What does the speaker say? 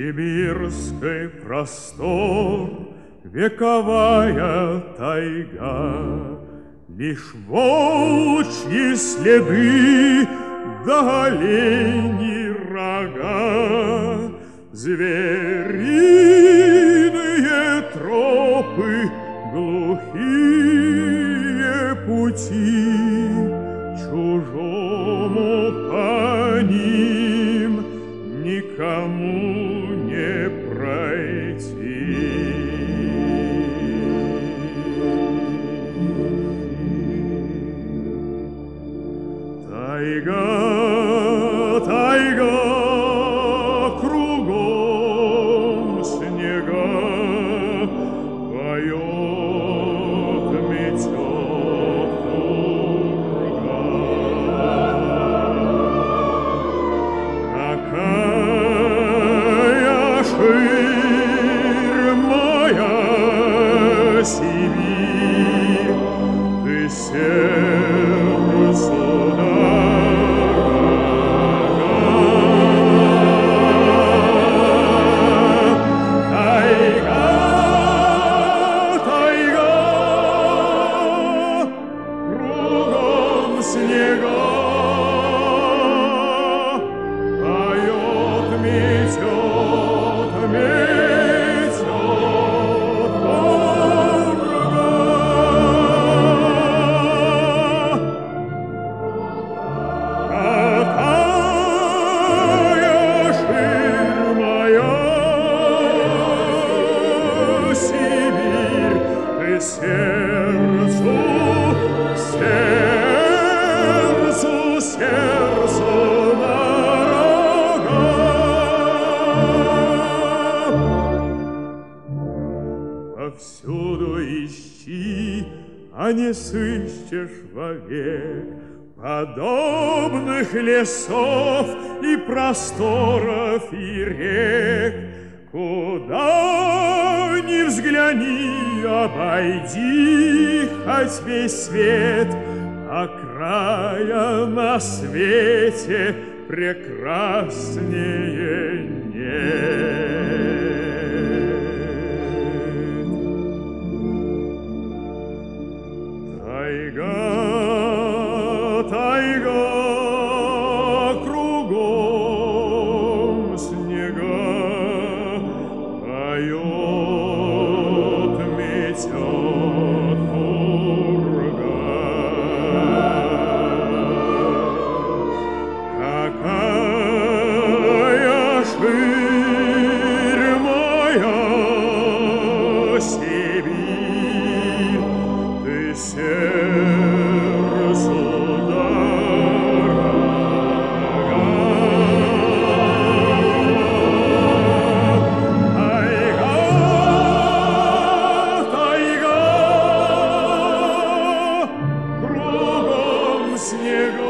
Сибирский простор, вековая тайга, лишь волчьи следы да оленьи рога, звериные тропы, глухие пути, чужому по ним никому не пройти. Тайга, тайга, кругом снега, поет, метет пурга. Какая ширь моя Сибирь, ты сердцу сердцу дорога. Повсюду ищи, а не сыщешь вовек подобных лесов и просторов и рек. Куда ни взгляни, обойди хоть весь свет, а края на свете прекраснее нет. Тайга, тайга, кругом снега, поет, метет пурга. Какая ширь моя Сибирь, ты сердцу дорога. Тайга, тайга, кругом снега.